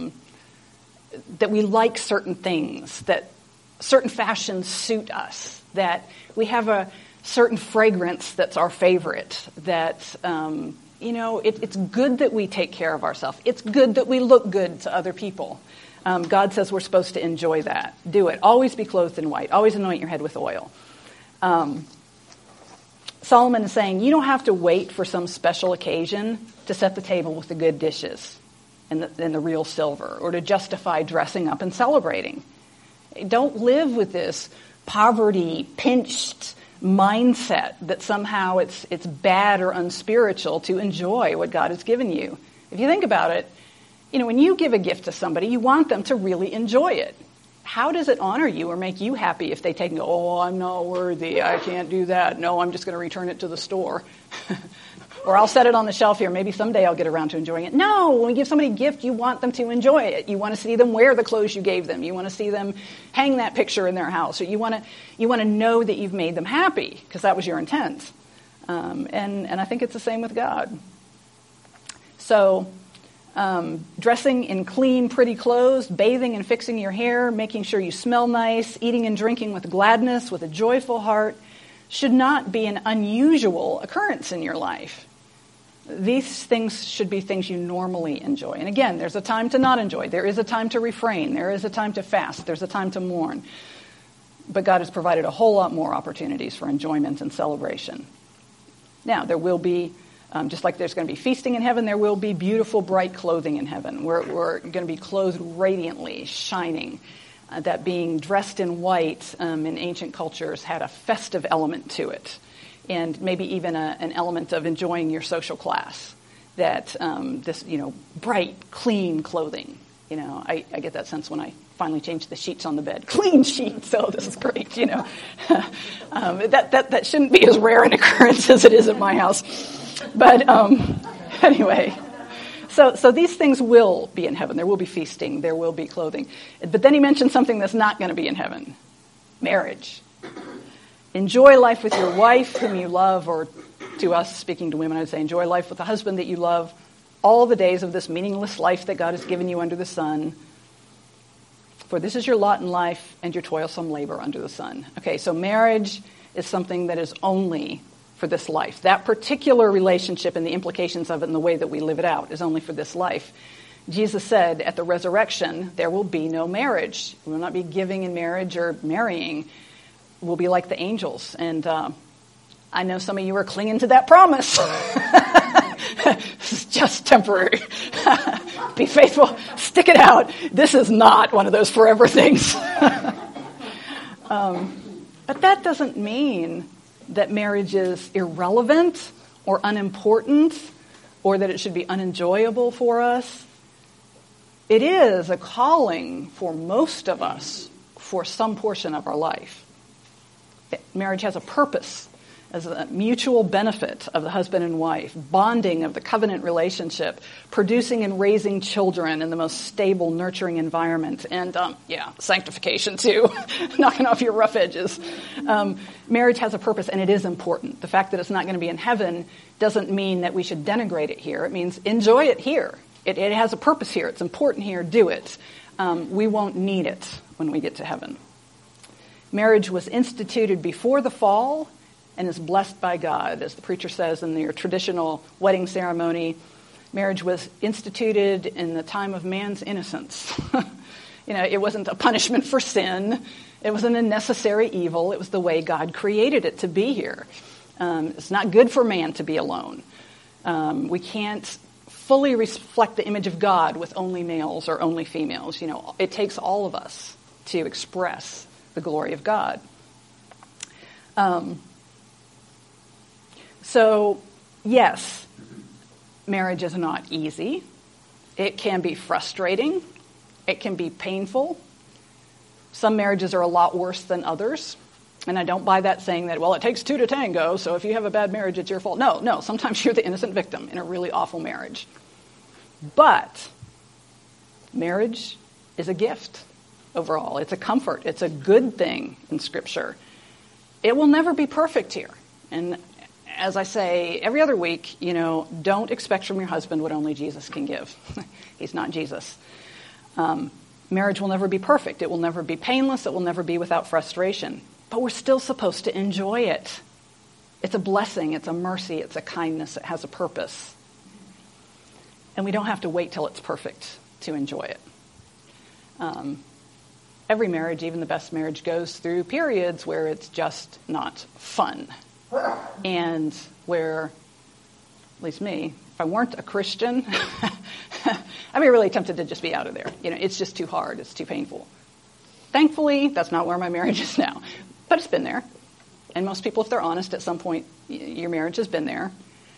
that we like certain things, that certain fashions suit us, that we have a certain fragrance that's our favorite, that, it's good that we take care of ourselves. It's good that we look good to other people. God says we're supposed to enjoy that. Do it. Always be clothed in white. Always anoint your head with oil. Solomon is saying you don't have to wait for some special occasion to set the table with the good dishes and the real silver, or to justify dressing up and celebrating. Don't live with this poverty, pinched mindset that somehow it's bad or unspiritual to enjoy what God has given you. If you think about it, when you give a gift to somebody, you want them to really enjoy it. How does it honor you or make you happy if they take and go, oh, I'm not worthy, I can't do that. No, I'm just going to return it to the store. Or I'll set it on the shelf here. Maybe someday I'll get around to enjoying it. No, when you give somebody a gift, you want them to enjoy it. You want to see them wear the clothes you gave them. You want to see them hang that picture in their house. Or you want to know that you've made them happy because that was your intent. And I think it's the same with God. So dressing in clean, pretty clothes, bathing and fixing your hair, making sure you smell nice, eating and drinking with gladness, with a joyful heart, should not be an unusual occurrence in your life. These things should be things you normally enjoy. And again, there's a time to not enjoy. There is a time to refrain. There is a time to fast. There's a time to mourn. But God has provided a whole lot more opportunities for enjoyment and celebration. Now, there will be, just like there's going to be feasting in heaven, there will be beautiful, bright clothing in heaven. We're going to be clothed radiantly, shining. That being dressed in white in ancient cultures had a festive element to it. And maybe even an element of enjoying your social class. That this, bright, clean clothing. I get that sense when I finally changed the sheets on the bed. Clean sheets. Oh, this is great, you know. That shouldn't be as rare an occurrence as it is at my house. But anyway, so these things will be in heaven. There will be feasting. There will be clothing. But then he mentioned something that's not going to be in heaven. Marriage. Enjoy life with your wife whom you love, or to us, speaking to women, I'd say enjoy life with the husband that you love all the days of this meaningless life that God has given you under the sun. For this is your lot in life and your toilsome labor under the sun. Okay, so marriage is something that is only for this life. That particular relationship and the implications of it and the way that we live it out is only for this life. Jesus said at the resurrection, there will be no marriage. We will not be giving in marriage or marrying. We'll be like the angels. And I know some of you are clinging to that promise. This is just temporary. Be faithful. Stick it out. This is not one of those forever things. But that doesn't mean that marriage is irrelevant or unimportant or that it should be unenjoyable for us. It is a calling for most of us for some portion of our life. Marriage has a purpose as a mutual benefit of the husband and wife, bonding of the covenant relationship, producing and raising children in the most stable, nurturing environment, and, sanctification too, knocking off your rough edges. Marriage has a purpose, and it is important. The fact that it's not going to be in heaven doesn't mean that we should denigrate it here. It means enjoy it here. It has a purpose here. It's important here. Do it. We won't need it when we get to heaven. Marriage was instituted before the fall and is blessed by God. As the preacher says in your traditional wedding ceremony, marriage was instituted in the time of man's innocence. It wasn't a punishment for sin. It wasn't a necessary evil. It was the way God created it to be here. It's not good for man to be alone. We can't fully reflect the image of God with only males or only females. It takes all of us to express the glory of God. So, yes, marriage is not easy. It can be frustrating. It can be painful. Some marriages are a lot worse than others. And I don't buy that saying that, well, it takes two to tango, so if you have a bad marriage, it's your fault. No, sometimes you're the innocent victim in a really awful marriage. But marriage is a gift overall. It's a comfort. It's a good thing in Scripture. It will never be perfect here. And as I say every other week, don't expect from your husband what only Jesus can give. He's not Jesus. Marriage will never be perfect. It will never be painless. It will never be without frustration. But we're still supposed to enjoy it. It's a blessing. It's a mercy. It's a kindness. It has a purpose. And we don't have to wait till it's perfect to enjoy it. Every marriage, even the best marriage, goes through periods where it's just not fun. And where, at least me, if I weren't a Christian, I'd be really tempted to just be out of there. It's just too hard. It's too painful. Thankfully, that's not where my marriage is now. But it's been there. And most people, if they're honest, at some point, your marriage has been there.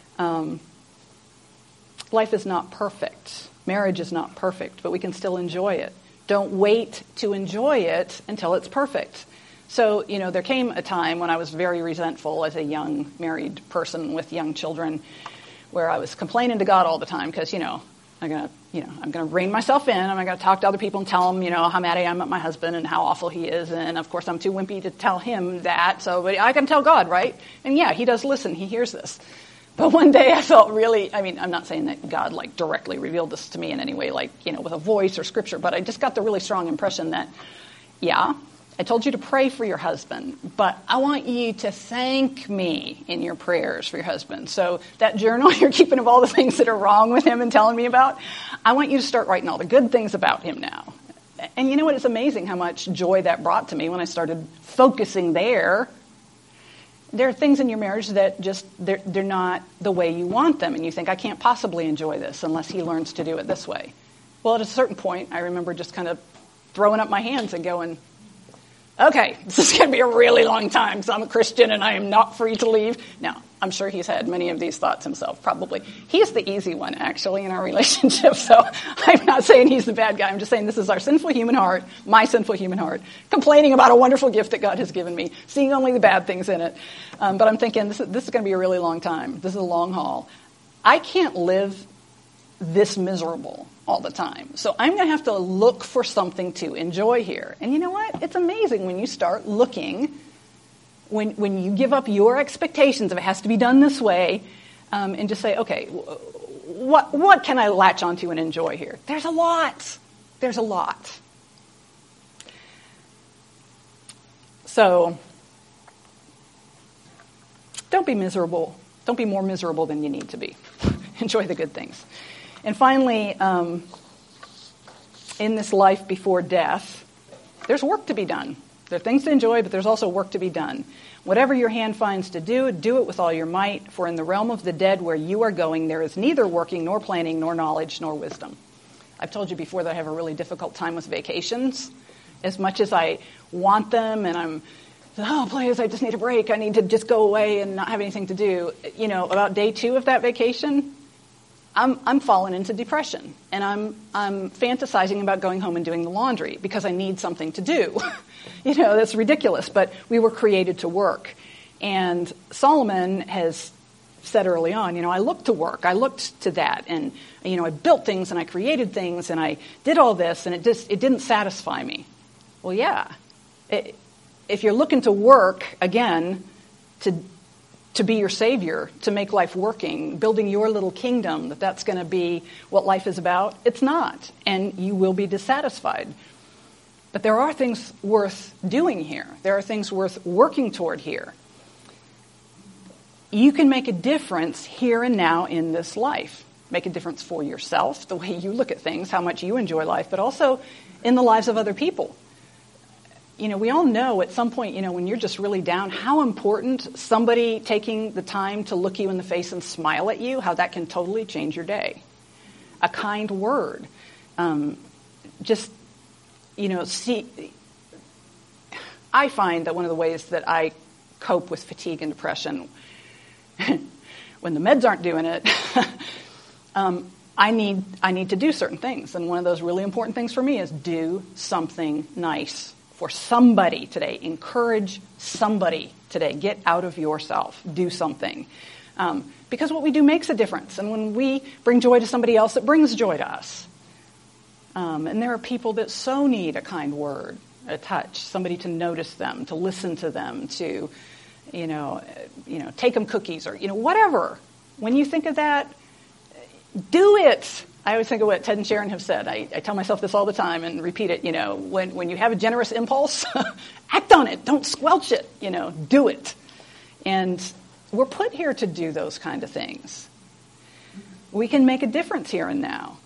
Life is not perfect. Marriage is not perfect, but we can still enjoy it. Don't wait to enjoy it until it's perfect. So, there came a time when I was very resentful as a young married person with young children where I was complaining to God all the time because, I'm going to rein myself in. I'm going to talk to other people and tell them, how mad I am at my husband and how awful he is. And, of course, I'm too wimpy to tell him that. But I can tell God, right? And, yeah, he does listen. He hears this. But one day I felt really, I'm not saying that God, directly revealed this to me in any way, with a voice or scripture. But I just got the really strong impression that, I told you to pray for your husband, but I want you to thank me in your prayers for your husband. So that journal you're keeping of all the things that are wrong with him and telling me about, I want you to start writing all the good things about him now. And you know what? It's amazing how much joy that brought to me when I started focusing there. There are things in your marriage that just, they're not the way you want them. And you think, I can't possibly enjoy this unless he learns to do it this way. Well, at a certain point, I remember just kind of throwing up my hands and going, okay, this is going to be a really long time because I'm a Christian and I am not free to leave. Now, I'm sure he's had many of these thoughts himself, probably. He's the easy one, actually, in our relationship. So I'm not saying he's the bad guy. I'm just saying this is our sinful human heart, my sinful human heart, complaining about a wonderful gift that God has given me, seeing only the bad things in it. But I'm thinking this is going to be a really long time. This is a long haul. I can't live this miserable all the time. So I'm going to have to look for something to enjoy here. And you know what? It's amazing when you start looking. When you give up your expectations of it has to be done this way, and just say, okay, what can I latch onto and enjoy here? There's a lot. There's a lot. So don't be miserable. Don't be more miserable than you need to be. Enjoy the good things. And finally, in this life before death, there's work to be done. There are things to enjoy, but there's also work to be done. Whatever your hand finds to do it with all your might, for in the realm of the dead where you are going, there is neither working, nor planning, nor knowledge, nor wisdom. I've told you before that I have a really difficult time with vacations. As much as I want them, and please, I just need a break. I need to just go away and not have anything to do. You know, about day 2 of that vacation, I'm falling into depression, and I'm fantasizing about going home and doing the laundry because I need something to do. You know, that's ridiculous, but we were created to work. And Solomon has said early on, I looked to work. I looked to that, and I built things and I created things and I did all this, and it didn't satisfy me. Well, yeah, if you're looking to work again to be your savior, to make life working, building your little kingdom, that's going to be what life is about, it's not. And you will be dissatisfied. But there are things worth doing here. There are things worth working toward here. You can make a difference here and now in this life. Make a difference for yourself, the way you look at things, how much you enjoy life, but also in the lives of other people. We all know at some point, when you're just really down, how important somebody taking the time to look you in the face and smile at you, how that can totally change your day. A kind word. I find that one of the ways that I cope with fatigue and depression, when the meds aren't doing it, I need to do certain things. And one of those really important things for me is do something nice for somebody today. Encourage somebody today. Get out of yourself. Do something. Because what we do makes a difference. And when we bring joy to somebody else, it brings joy to us. And there are people that so need a kind word, a touch, somebody to notice them, to listen to them, to, take them cookies or, whatever. When you think of that, do it. I always think of what Ted and Sharon have said. I tell myself this all the time and repeat it, when you have a generous impulse, act on it. Don't squelch it, do it. And we're put here to do those kind of things. We can make a difference here and now.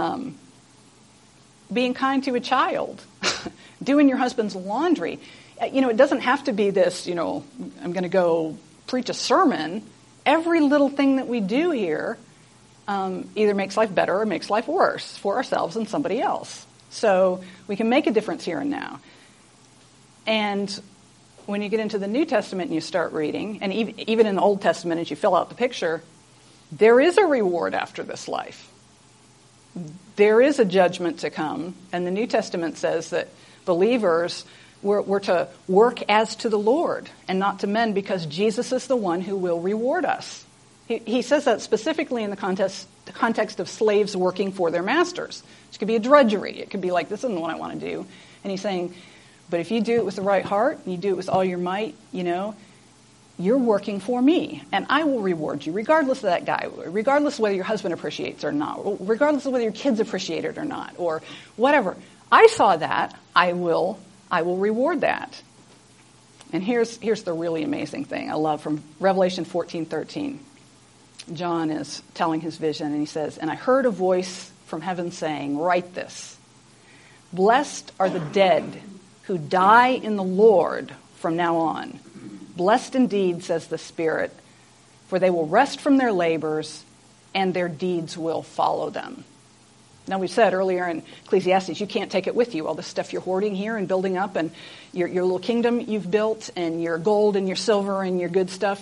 Being kind to a child, doing your husband's laundry. It doesn't have to be this, I'm going to go preach a sermon. Every little thing that we do here either makes life better or makes life worse for ourselves and somebody else. So we can make a difference here and now. And when you get into the New Testament and you start reading, and even in the Old Testament as you fill out the picture, there is a reward after this life. There is a judgment to come, and the New Testament says that believers were to work as to the Lord and not to men, because Jesus is the one who will reward us. He says that specifically in the context of slaves working for their masters. It could be a drudgery. It could be like, this isn't what I want to do. And he's saying, but if you do it with the right heart, and you do it with all your might, you're working for me, and I will reward you, regardless of that guy, regardless of whether your husband appreciates or not, regardless of whether your kids appreciate it or not, or whatever. I saw that. I will reward that. And here's the really amazing thing I love from Revelation 14:13. John is telling his vision, and he says, "And I heard a voice from heaven saying, 'Write this. Blessed are the dead who die in the Lord from now on. Blessed indeed, says the Spirit, for they will rest from their labors, and their deeds will follow them.'" Now, we said earlier in Ecclesiastes, you can't take it with you. All the stuff you're hoarding here and building up, and your little kingdom you've built, and your gold and your silver and your good stuff,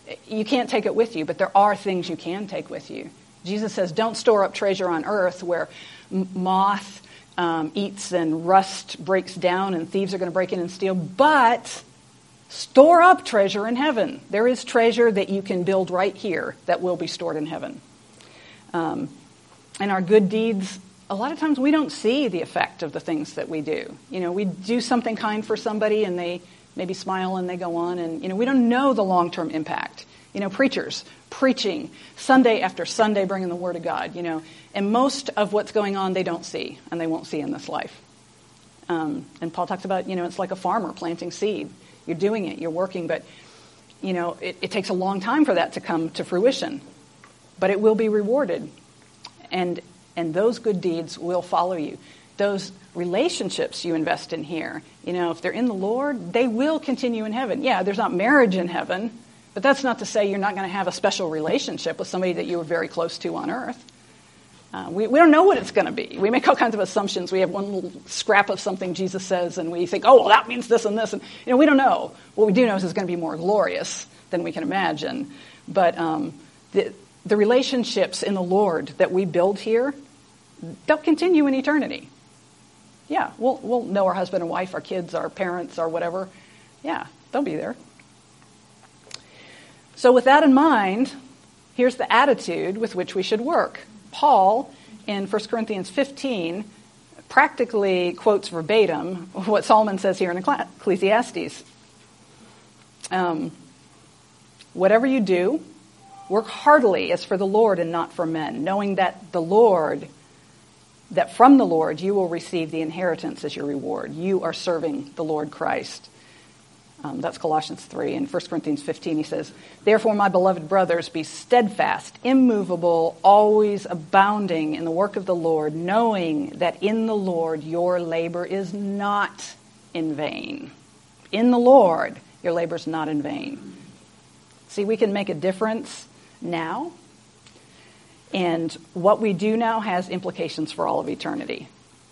You can't take it with you, but there are things you can take with you. Jesus says, don't store up treasure on earth where moth eats and rust breaks down and thieves are going to break in and steal, but store up treasure in heaven. There is treasure that you can build right here that will be stored in heaven. And our good deeds, a lot of times we don't see the effect of the things that we do. We do something kind for somebody and they maybe smile and they go on, and we don't know the long-term impact. Preachers preaching Sunday after Sunday, bringing the Word of God, and most of what's going on they don't see, and they won't see in this life. And Paul talks about, it's like a farmer planting seed. You're doing it, you're working, but, it takes a long time for that to come to fruition. But it will be rewarded, and those good deeds will follow you. Those relationships you invest in here, if they're in the Lord, they will continue in heaven. Yeah, there's not marriage in heaven, but that's not to say you're not going to have a special relationship with somebody that you were very close to on earth. We don't know what it's going to be. We make all kinds of assumptions. We have one little scrap of something Jesus says, and we think, oh, well, that means this and this. And we don't know. What we do know is it's going to be more glorious than we can imagine. But the relationships in the Lord that we build here, they'll continue in eternity. Yeah, we'll know our husband and wife, our kids, our parents, our whatever. Yeah, they'll be there. So with that in mind, here's the attitude with which we should work. Paul, in 1 Corinthians 15, practically quotes verbatim what Solomon says here in Ecclesiastes. Whatever you do, work heartily as for the Lord and not for men, knowing that from the Lord you will receive the inheritance as your reward. You are serving the Lord Christ. That's Colossians 3. In 1 Corinthians 15 he says, therefore, my beloved brothers, be steadfast, immovable, always abounding in the work of the Lord, knowing that in the Lord your labor is not in vain. In the Lord your labor is not in vain. See, we can make a difference now, and what we do now has implications for all of eternity.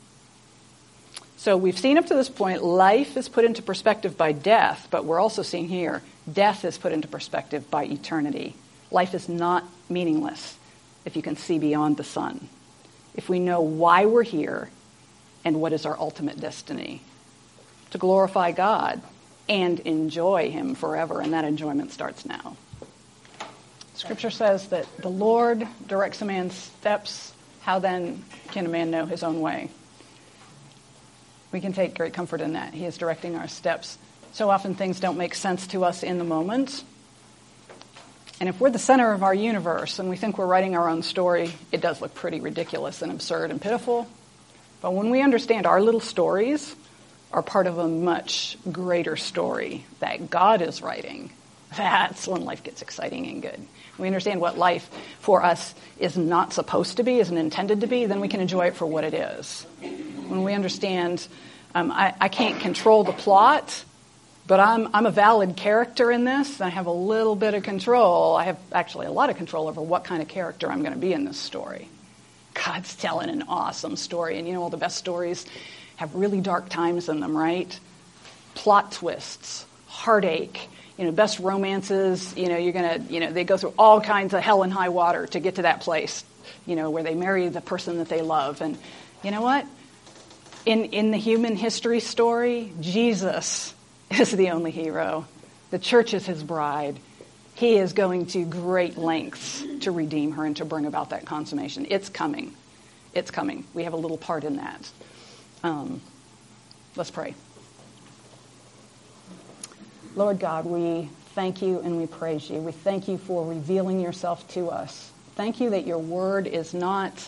So we've seen up to this point, life is put into perspective by death, but we're also seeing here, death is put into perspective by eternity. Life is not meaningless if you can see beyond the sun, if we know why we're here and what is our ultimate destiny, to glorify God and enjoy Him forever, and that enjoyment starts now. Scripture says that the Lord directs a man's steps. How then can a man know his own way? We can take great comfort in that. He is directing our steps. So often things don't make sense to us in the moment. And if we're the center of our universe and we think we're writing our own story, it does look pretty ridiculous and absurd and pitiful. But when we understand our little stories are part of a much greater story that God is writing, that's when life gets exciting and good. We understand what life for us is not supposed to be, isn't intended to be, then we can enjoy it for what it is. When we understand, I can't control the plot, but I'm a valid character in this, and I have a little bit of control. I have actually a lot of control over what kind of character I'm going to be in this story. God's telling an awesome story, and all the best stories have really dark times in them, right? Plot twists, heartache, best romances, you're going to, they go through all kinds of hell and high water to get to that place, where they marry the person that they love. And you know what? In the human history story, Jesus is the only hero. The church is His bride. He is going to great lengths to redeem her and to bring about that consummation. It's coming. It's coming. We have a little part in that. Let's pray. Lord God, we thank you and we praise you. We thank you for revealing yourself to us. Thank you that your word is not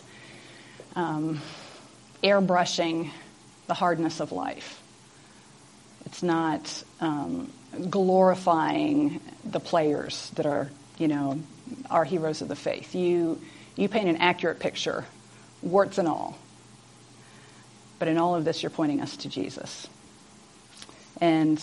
airbrushing the hardness of life. It's not glorifying the players that are, our heroes of the faith. You paint an accurate picture, warts and all. But in all of this, you're pointing us to Jesus. And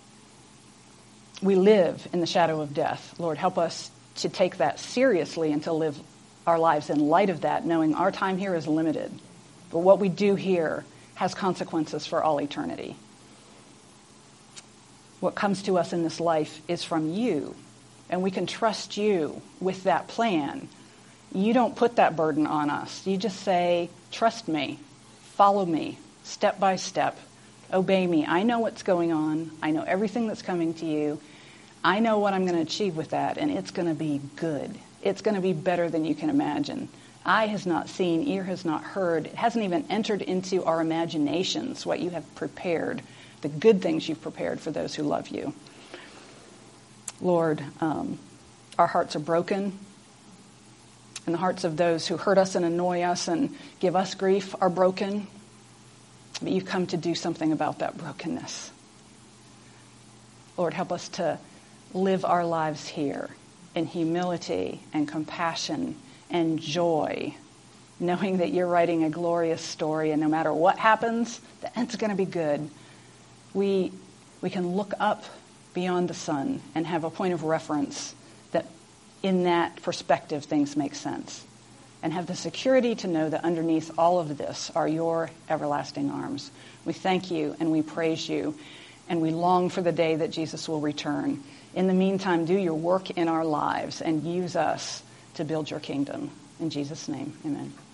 we live in the shadow of death. Lord, help us to take that seriously and to live our lives in light of that, knowing our time here is limited. But what we do here has consequences for all eternity. What comes to us in this life is from you, and we can trust you with that plan. You don't put that burden on us. You just say, trust me, follow me, step by step, obey me. I know what's going on. I know everything that's coming to you. I know what I'm going to achieve with that, and it's going to be good. It's going to be better than you can imagine. Eye has not seen, ear has not heard. It hasn't even entered into our imaginations what you have prepared, the good things you've prepared for those who love you. Lord, our hearts are broken, and the hearts of those who hurt us and annoy us and give us grief are broken. But you've come to do something about that brokenness. Lord, help us to live our lives here in humility and compassion and joy, knowing that you're writing a glorious story, and no matter what happens, the end's going to be good. We can look up beyond the sun and have a point of reference that in that perspective things make sense, and have the security to know that underneath all of this are your everlasting arms. We thank you and we praise you, and we long for the day that Jesus will return. In the meantime, do your work in our lives and use us to build your kingdom. In Jesus' name, amen.